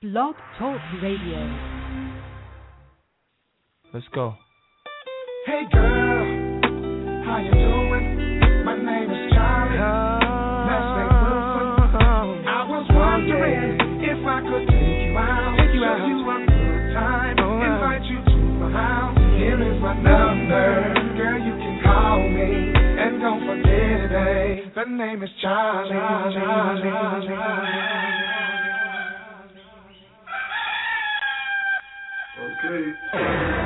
Blog Talk Radio. Let's go. Hey girl, how you doing? My name is Charlie. Let's make Wilson. I was wondering if I could take you out, show you a good time, invite you to my house. Here is my number, girl, you can call me, and don't forget it, the name is Charlie. Okay.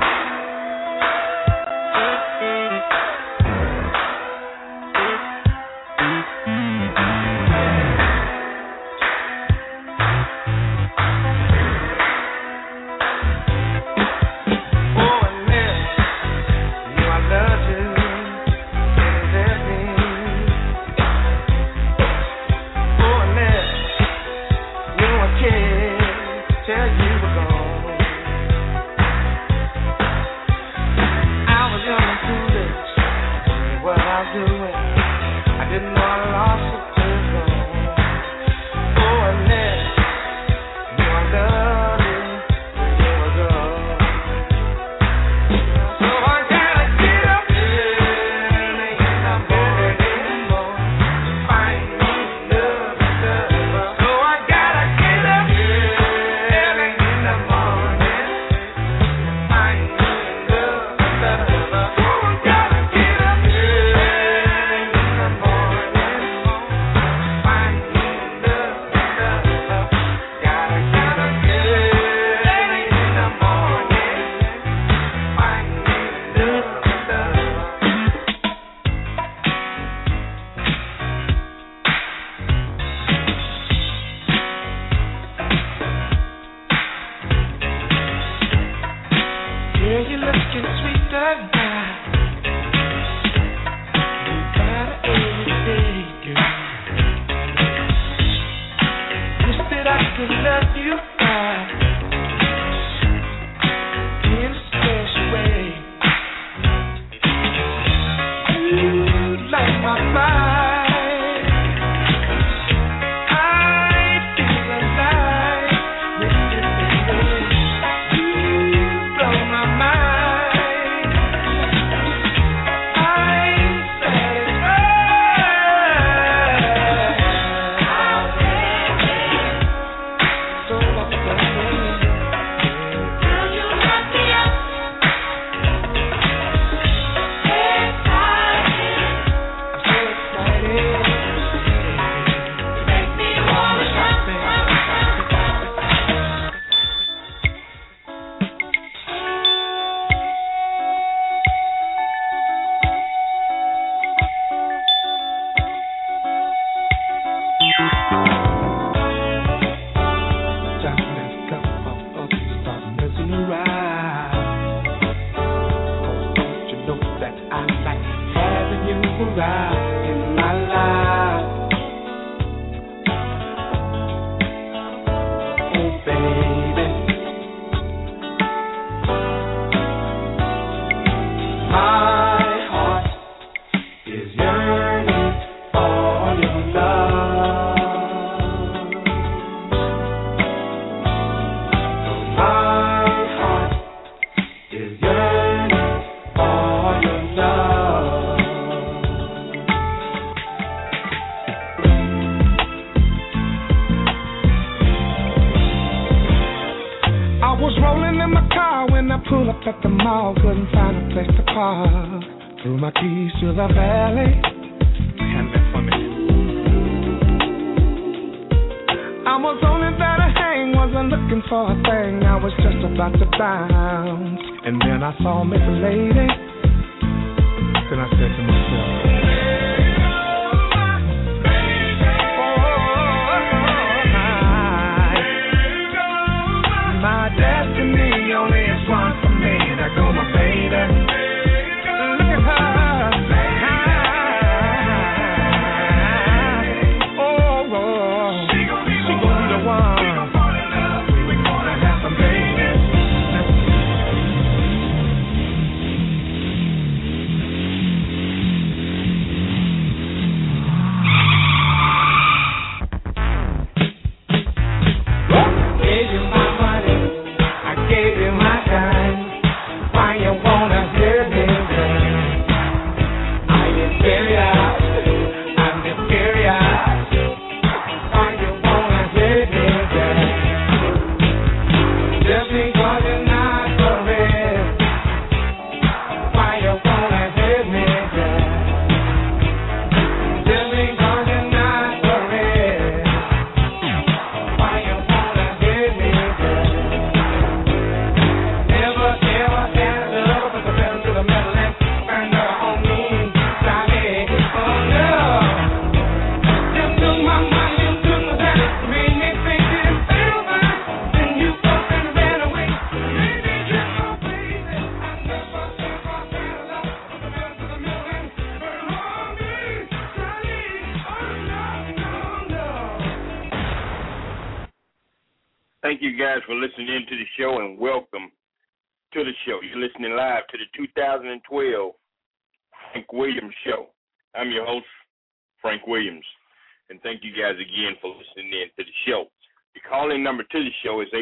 Thank you guys for listening in to the show and welcome to the show. You're listening live to the 2012 Frank Williams Show. I'm your host, Frank Williams, and thank you guys again for listening in to the show. The call-in number to the show is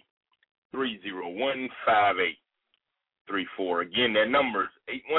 818-301-5834. Again, that number is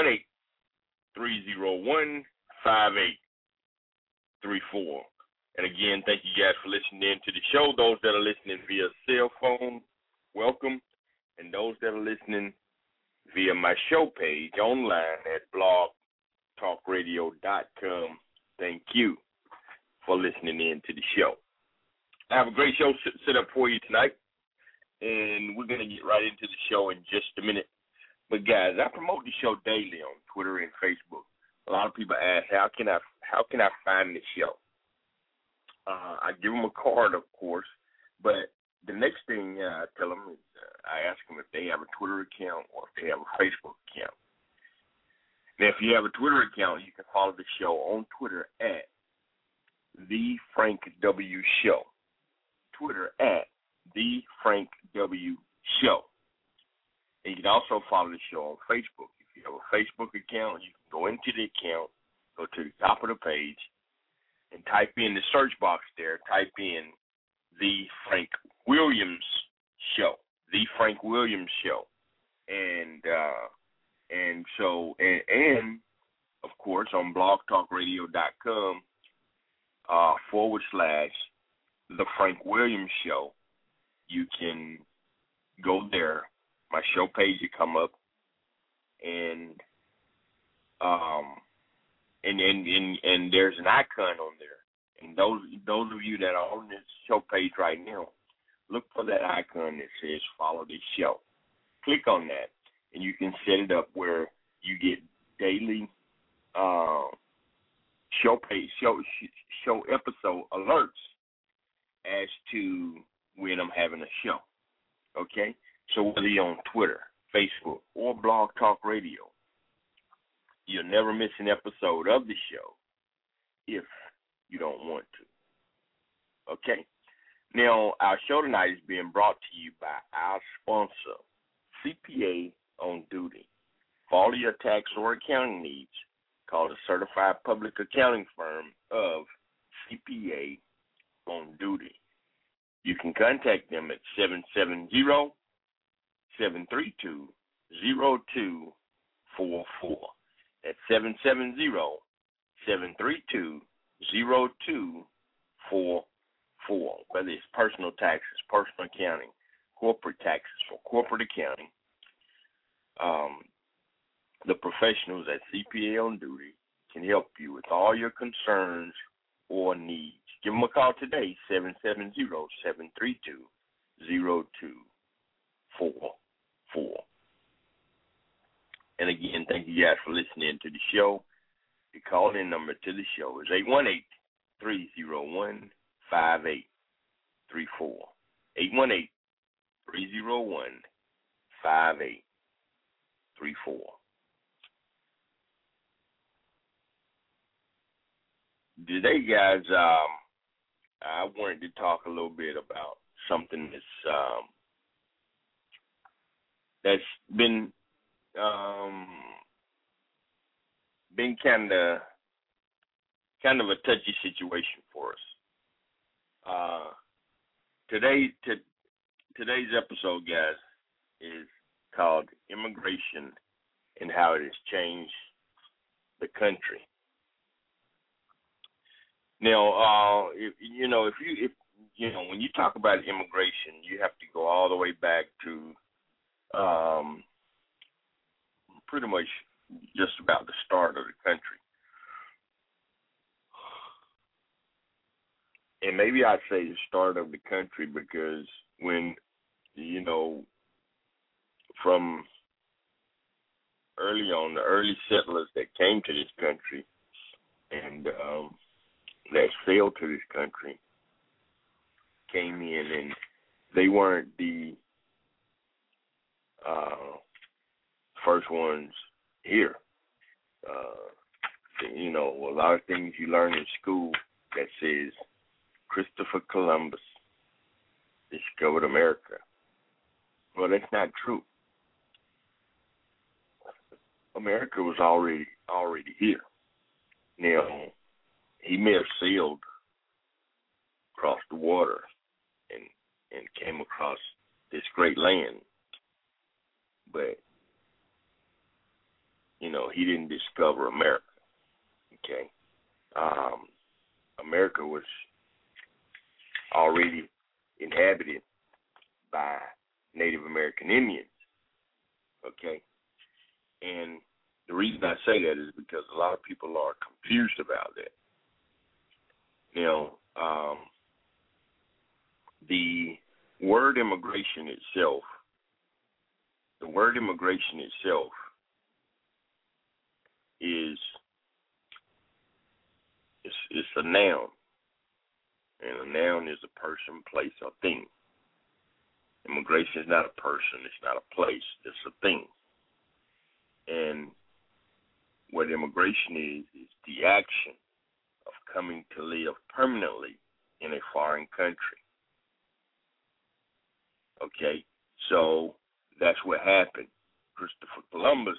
818-301-5834. And again, thank you guys for listening in to the show. Those that are listening via cell phone, welcome. And those that are listening via my show page online at blogtalkradio.com, thank you for listening in to the show. I have a great show set up for you tonight, and we're going to get right into the show in just a minute. But, guys, I promote the show daily on Twitter and Facebook. A lot of people ask, how can I find the show? I give them a card, of course, but the next thing I tell them is I ask them if they have a Twitter account or if they have a Facebook account. Now, if you have a Twitter account, you can follow the show on Twitter at The Frank W. Show. Twitter at The Frank W. Show. And you can also follow the show on Facebook. If you have a Facebook account, you can go into the account, go to the top of the page, and type in the search box there, type in The Frank Williams Show. The Frank Williams Show. And of course, on blogtalkradio.com / The Frank Williams Show, you can go there. My show page will come up, and there's an icon on there. And those of you that are on this show page right now, look for that icon that says follow this show. Click on that, and you can set it up where you get daily show episode alerts as to when I'm having a show. Okay? So whether you're on Twitter, Facebook, or Blog Talk Radio, you'll never miss an episode of the show if you don't want to. Okay? Now, our show tonight is being brought to you by our sponsor, CPA on Duty. For all your tax or accounting needs, call the certified public accounting firm of CPA on Duty. You can contact them at 770-732-0244. That's 770-732-0244. Whether it's personal taxes, personal accounting, corporate taxes for corporate accounting, the professionals at CPA on Duty can help you with all your concerns or needs. Give them a call today, 770-732-0244. And again, thank you guys for listening to the show. The call-in number to the show is 818-301-5834. 818-301-5834. Today, guys, I wanted to talk a little bit about something that's been kind of a touchy situation for us. Today's episode, guys, is called Immigration and How It Has Changed the Country. Now, when you talk about immigration, you have to go all the way back to pretty much just about the start of the country. And maybe I'd say the start of the country because when, from early on, the early settlers that came to this country and that sailed to this country came in, and they weren't the first ones here. A lot of things you learn in school that says Christopher Columbus discovered America. Well, that's not true. America was already here. Now, he may have sailed across the water and came across this great land, but he didn't discover America. Okay, America was already inhabited by Native American Indians. Okay, and the reason I say that is because a lot of people are confused about that. Now, the word immigration itself is it's a noun, and a noun is a person, place, or thing. Immigration is not a person, it's not a place, it's a thing. And what immigration is the action of coming to live permanently in a foreign country. Okay, so that's what happened. Christopher Columbus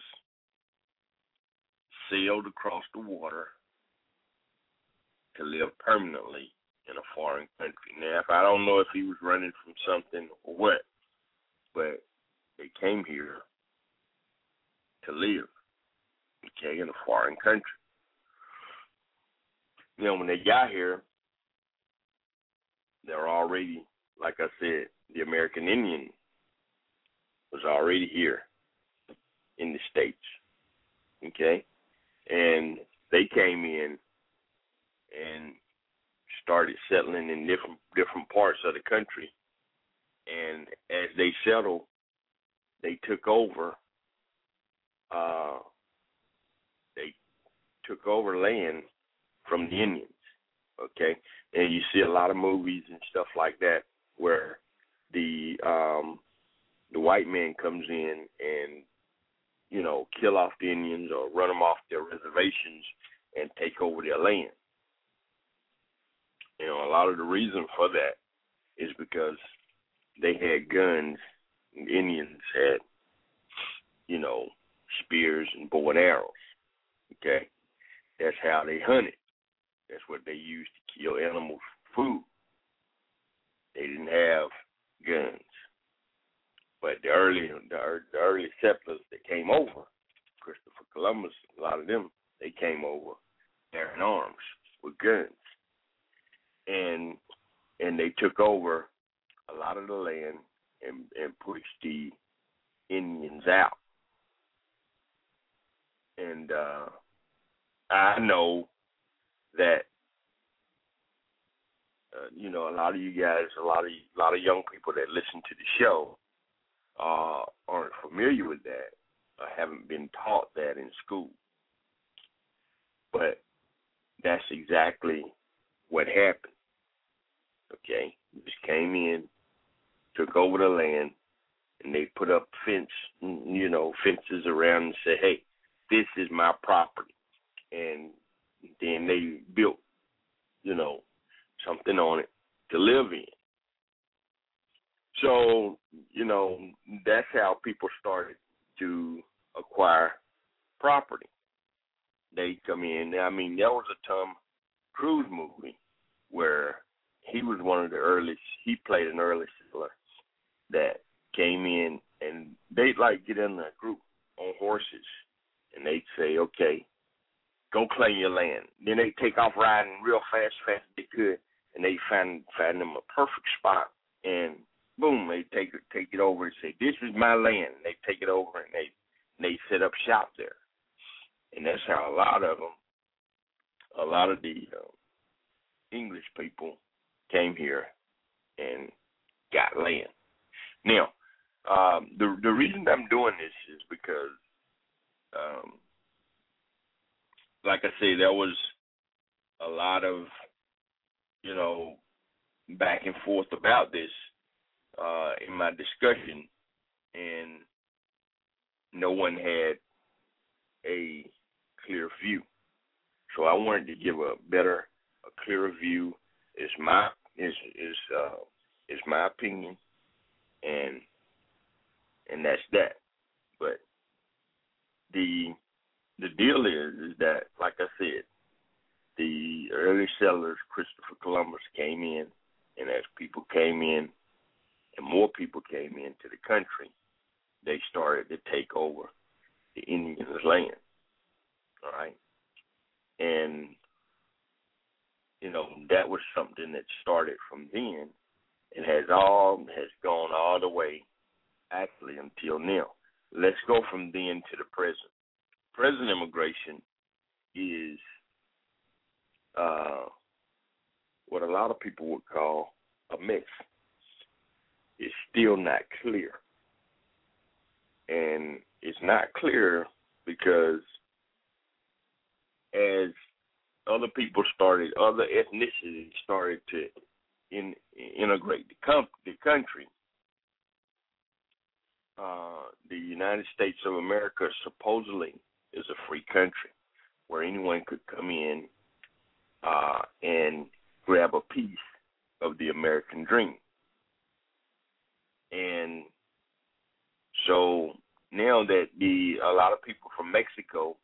sailed across the water to live permanently in a foreign country. Now, I don't know if he was running from something or what, but they came here to live, okay, in a foreign country. When they got here, they were already, like I said, the American Indian was already here in the States, okay? And they came in and started settling in different parts of the country. And as they settled, they took over land from the Indians, okay? And you see a lot of movies and stuff like that where the white man comes in and, kill off the Indians or run them off their reservations and take over their land. A lot of the reason for that is because they had guns, and Indians had, spears and bow and arrows, okay? That's how they hunted. That's what they used to kill animals for food. They didn't have guns. But the early settlers that came over, Christopher Columbus, a lot of them, they came over bearing arms with guns. And they took over a lot of the land and pushed the Indians out. And I know that a lot of you guys, a lot of young people that listen to the show aren't familiar with that or haven't been taught that in school. But that's exactly what happened. Okay, just came in, took over the land, and they put up fences around and said, "Hey, this is my property." And then they built, something on it to live in. So, that's how people started to acquire property. They come in. I mean, there was a Tom Cruise movie where he was one of the earliest. He played an early settler that came in, and they'd get in a group on horses, and they'd say, "Okay, go claim your land." Then they'd take off riding real fast as they could, and they find them a perfect spot, and boom, they take it over and say, "This is my land." And they take it over and they set up shop there, and that's how a lot of the English people came here and got land. Now, the reason I'm doing this is because, like I say, there was a lot of back and forth about this in my discussion, and no one had a clear view. So I wanted to give a clearer view. Is It's my opinion, and that's that. But the deal is that, like I said, the early settlers, Christopher Columbus, came in, and as people came in and more people came into the country, they started to take over the Indians' land. All right? And, that was something that started from then and has gone all the way, actually, until now. Let's go from then to the present. Present immigration is what a lot of people would call a mess. It's still not clear. And it's not clear because as other ethnicities started to integrate the country, the United States of America supposedly is a free country where anyone could come in and grab a piece of the American dream. And so now that a lot of people from Mexico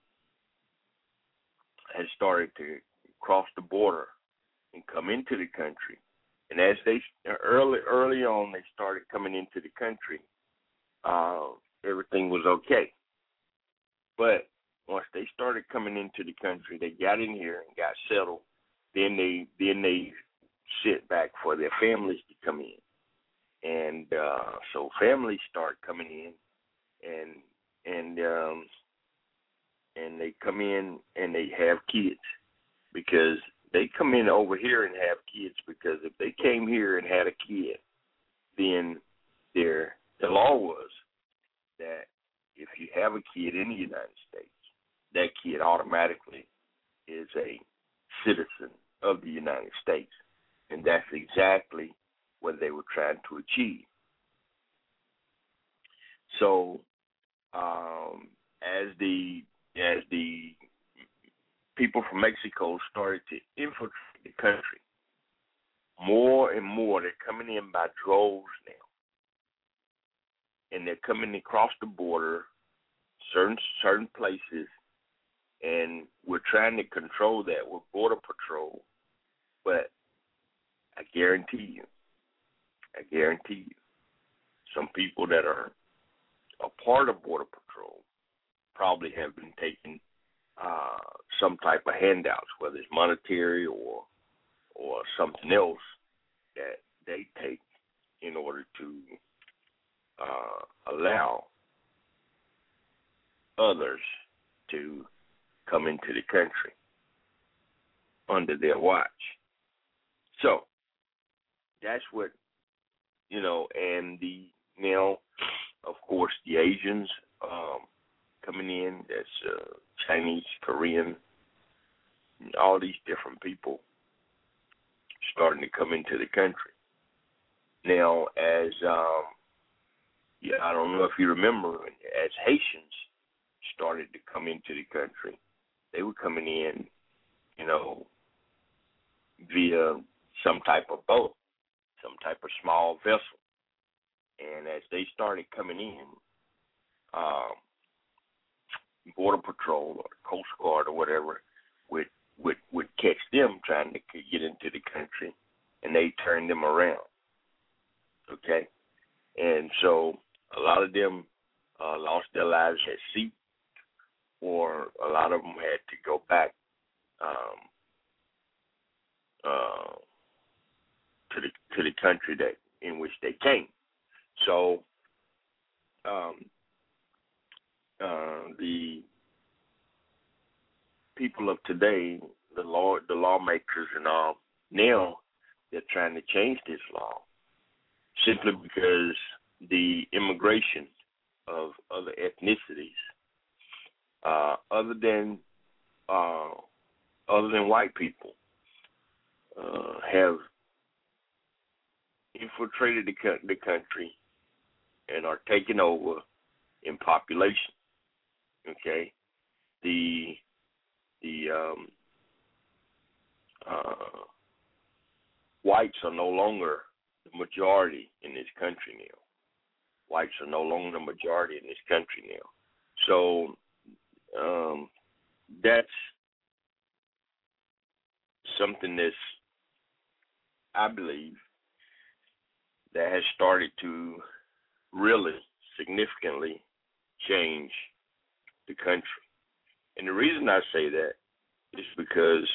has started to cross the border and come into the country, and as they early on they started coming into the country, everything was okay. But once they started coming into the country, they got in here and got settled. Then they sit back for their families to come in, and so families start coming in, and they come in and they have kids, because they come in over here and have kids because if they came here and had a kid, then the law was that if you have a kid in the United States, that kid automatically is a citizen of the United States. And that's exactly what they were trying to achieve. So as the people from Mexico started to infiltrate the country, more and more, they're coming in by droves now. And they're coming across the border, certain places, and we're trying to control that with Border Patrol. But I guarantee you, some people that are a part of Border Patrol probably have been taking some type of handouts, whether it's monetary or something else that they take in order to allow others to come into the country under their watch. So that's what, and now, of course, the Asians coming in, that's Chinese, Korean, all these different people starting to come into the country. Now, as I don't know if you remember, as Haitians started to come into the country, they were coming in, via some type of boat, some type of small vessel. And as they started coming in, Border Patrol or Coast Guard or whatever would catch them trying to get into the country, and they turned them around. Okay? And so a lot of them lost their lives at sea, or a lot of them had to go back to the country in which they came. So the people of today, the lawmakers and all, now they're trying to change this law simply because the immigration of other ethnicities, other than white people, have infiltrated the country and are taking over in population. Okay, the whites are no longer the majority in this country now. Whites are no longer the majority in this country now. So that's something that's, I believe, that has started to really significantly change the country. And the reason I say that is because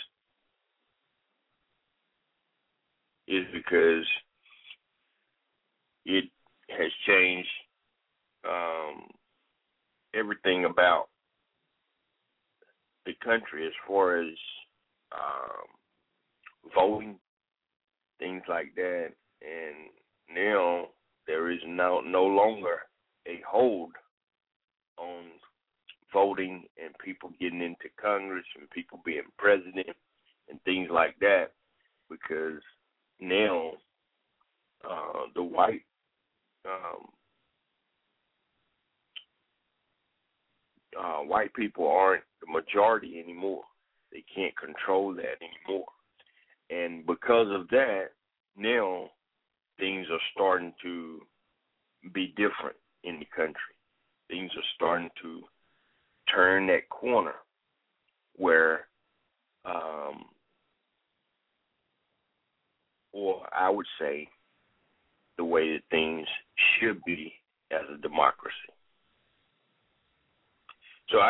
it has changed everything about the country as far as voting, things like that. And now there is no longer a hold on voting and people getting into Congress and people being president and things like that, because now the white people aren't the majority anymore. They can't control that anymore. And because of that, now things are starting to be different in the country. Things are starting to turn that corner where, or I would say, the way that things should be as a democracy. So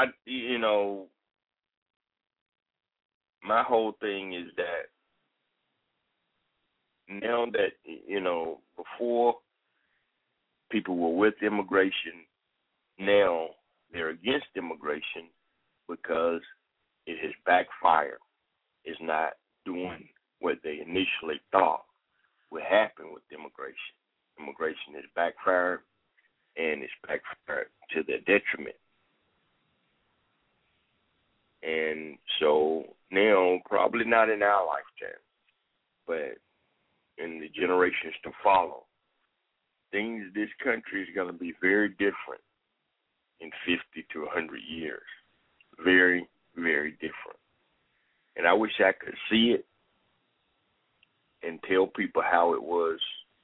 my whole thing is that now that, before people were with immigration, now they're against immigration because it has backfired. It's not doing what they initially thought would happen with immigration. Immigration has backfired, and it's backfired to their detriment. And so now, probably not in our lifetime, but in the generations to follow, this country is going to be very different in 50 to 100 years. Very, very different. And I wish I could see it and tell people how it was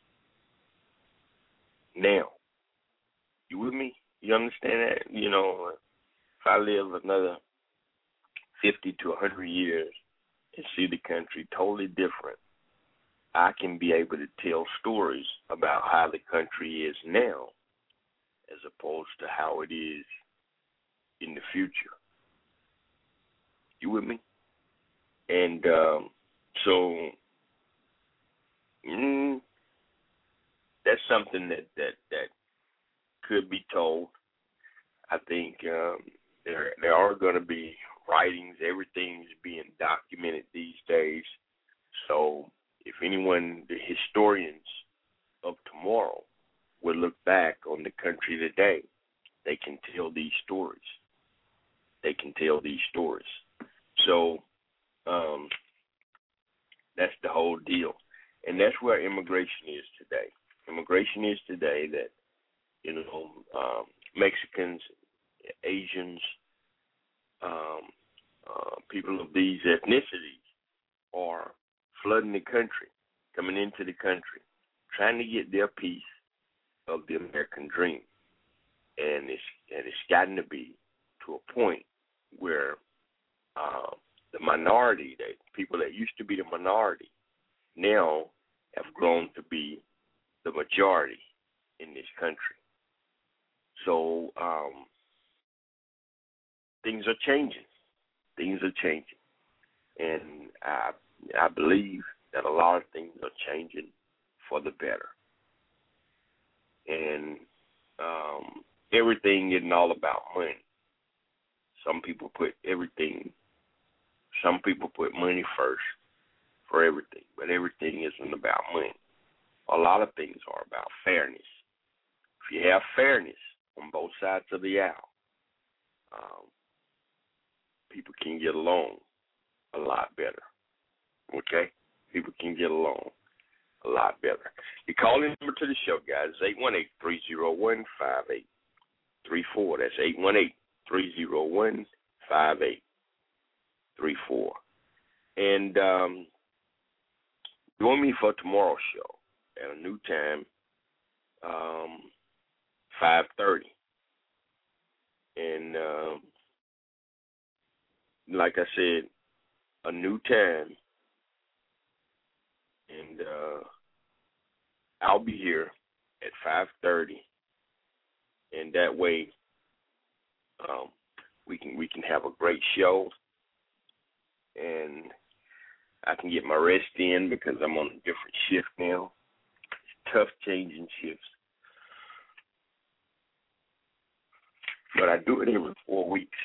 now. You with me? You understand that? If I live another 50 to 100 years and see the country totally different, I can be able to tell stories about how the country is now as opposed to how it is in the future. You with me? And so that's something that could be told. I think there are going to be writings. Everything's being documented these days. So if anyone, the historians of tomorrow, will look back on the country today, they can tell these stories. So that's the whole deal. And that's where immigration is today. Immigration is today that, Mexicans, Asians, people of these ethnicities are flooding the country, coming into the country, trying to get their piece of the American dream. And it's gotten to be to a point where the minority, that people that used to be the minority, now have grown to be the majority in this country. So things are changing. And I believe that a lot of things are changing for the better. And everything isn't all about money. Some people put money first for everything, but everything isn't about money. A lot of things are about fairness. If you have fairness on both sides of the aisle, people can get along a lot better. Okay? People can get along a lot better. The calling number to the show, guys, is 818-301-5834. That's 818-301-5834. And join me for tomorrow's show. at a new time, 5:30. And like I said, a new time. And I'll be here at 5:30. And that way we can have a great show. And I can get my rest in because I'm on a different shift now. It's tough changing shifts. But I do it every 4 weeks.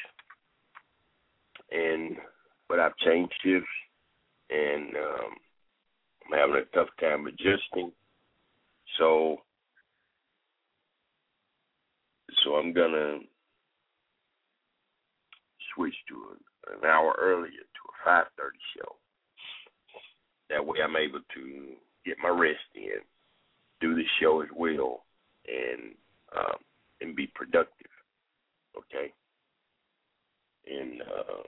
But I've changed shifts, and I'm having a tough time adjusting. So I'm going to switch to an hour earlier to a 5:30 show. That way I'm able to get my rest in, do the show as well, and be productive. Okay? And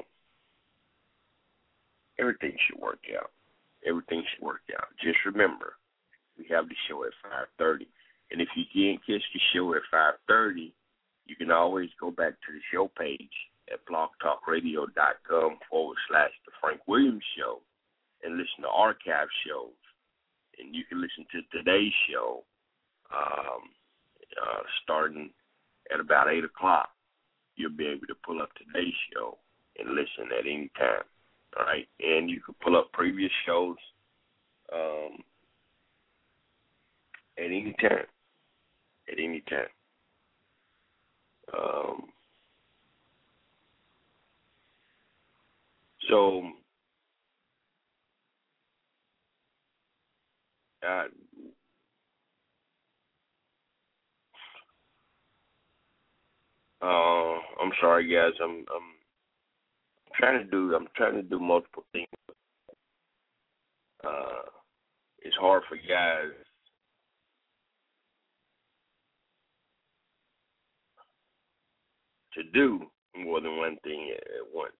everything should work out. Everything should work out. Just remember, we have the show at 5:30. And if you can't catch the show at 5:30, you can always go back to the show page at blogtalkradio.com/The Frank Williams Show and listen to archive shows. And you can listen to today's show starting at about 8 o'clock. You'll be able to pull up today's show and listen at any time. All right? And you can pull up previous shows at any time. At any time. I'm sorry, guys. I'm trying to do multiple things. It's hard for guys to do more than one thing at once.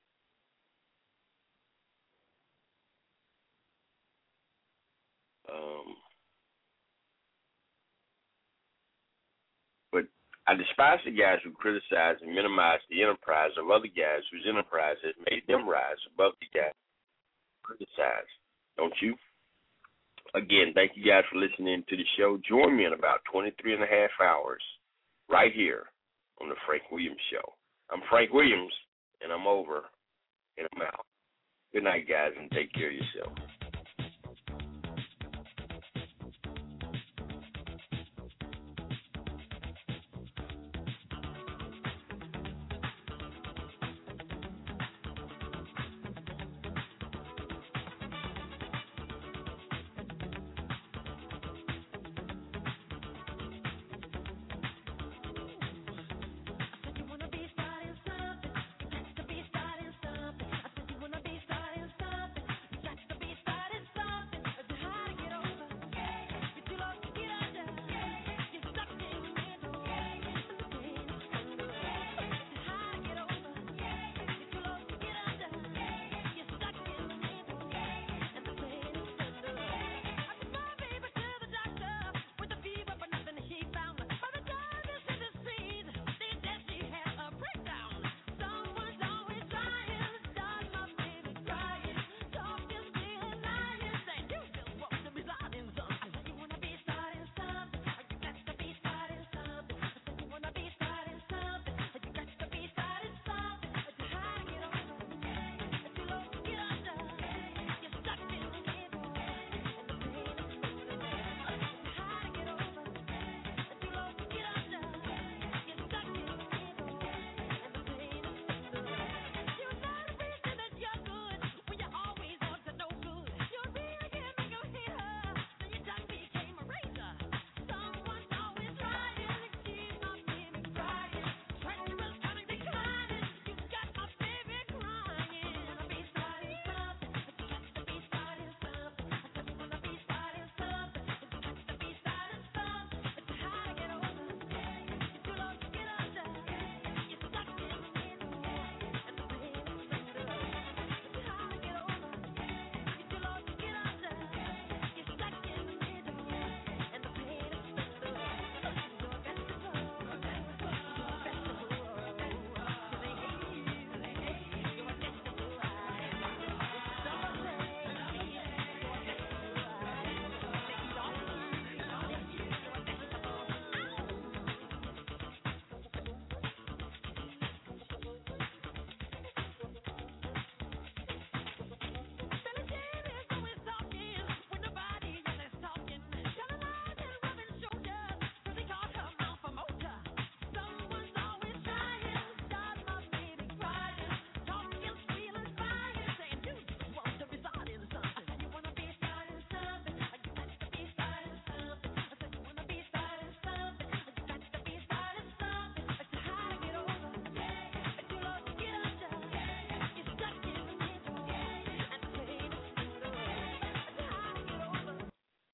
But I despise the guys who criticize and minimize the enterprise of other guys whose enterprise has made them rise above the guys who criticize. Don't you? Again, thank you guys for listening to the show. Join me in about 23 and a half hours right here on the Frank Williams Show. I'm Frank Williams, and I'm over, and I'm out. Good night, guys, and take care of yourself.